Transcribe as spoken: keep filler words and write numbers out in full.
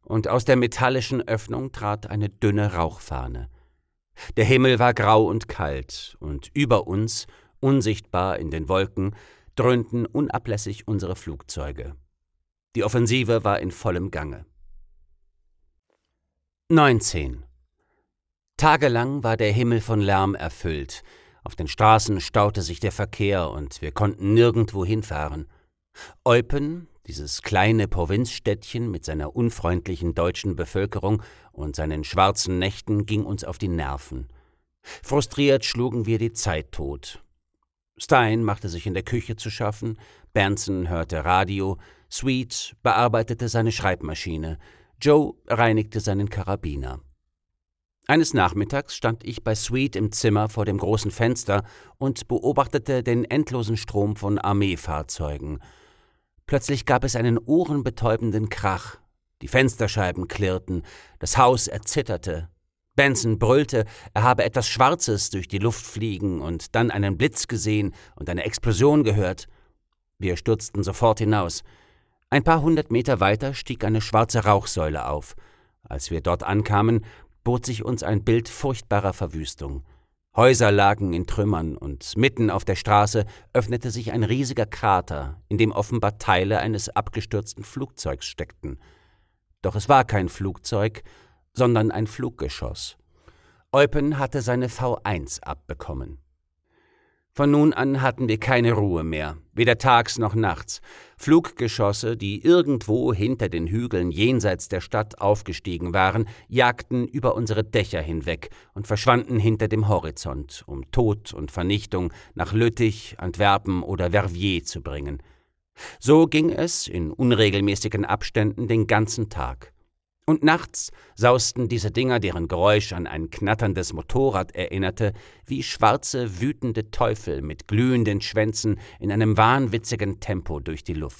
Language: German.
und aus der metallischen Öffnung trat eine dünne Rauchfahne. Der Himmel war grau und kalt, und über uns, unsichtbar in den Wolken, dröhnten unablässig unsere Flugzeuge. Die Offensive war in vollem Gange. neunzehn. Tagelang war der Himmel von Lärm erfüllt. Auf den Straßen staute sich der Verkehr und wir konnten nirgendwo hinfahren. Eupen, dieses kleine Provinzstädtchen mit seiner unfreundlichen deutschen Bevölkerung und seinen schwarzen Nächten, ging uns auf die Nerven. Frustriert schlugen wir die Zeit tot. Stein machte sich in der Küche zu schaffen, Berndsen hörte Radio, Sweet bearbeitete seine Schreibmaschine, Joe reinigte seinen Karabiner. Eines Nachmittags stand ich bei Sweet im Zimmer vor dem großen Fenster und beobachtete den endlosen Strom von Armeefahrzeugen. Plötzlich gab es einen ohrenbetäubenden Krach. Die Fensterscheiben klirrten, das Haus erzitterte. Benson brüllte, er habe etwas Schwarzes durch die Luft fliegen und dann einen Blitz gesehen und eine Explosion gehört. Wir stürzten sofort hinaus. Ein paar hundert Meter weiter stieg eine schwarze Rauchsäule auf. Als wir dort ankamen, bot sich uns ein Bild furchtbarer Verwüstung. Häuser lagen in Trümmern und mitten auf der Straße öffnete sich ein riesiger Krater, in dem offenbar Teile eines abgestürzten Flugzeugs steckten. Doch es war kein Flugzeug, sondern ein Fluggeschoss. Eupen hatte seine V eins abbekommen. Von nun an hatten wir keine Ruhe mehr, weder tags noch nachts. Fluggeschosse, die irgendwo hinter den Hügeln jenseits der Stadt aufgestiegen waren, jagten über unsere Dächer hinweg und verschwanden hinter dem Horizont, um Tod und Vernichtung nach Lüttich, Antwerpen oder Verviers zu bringen. So ging es in unregelmäßigen Abständen den ganzen Tag. Und nachts sausten diese Dinger, deren Geräusch an ein knatterndes Motorrad erinnerte, wie schwarze, wütende Teufel mit glühenden Schwänzen in einem wahnwitzigen Tempo durch die Luft.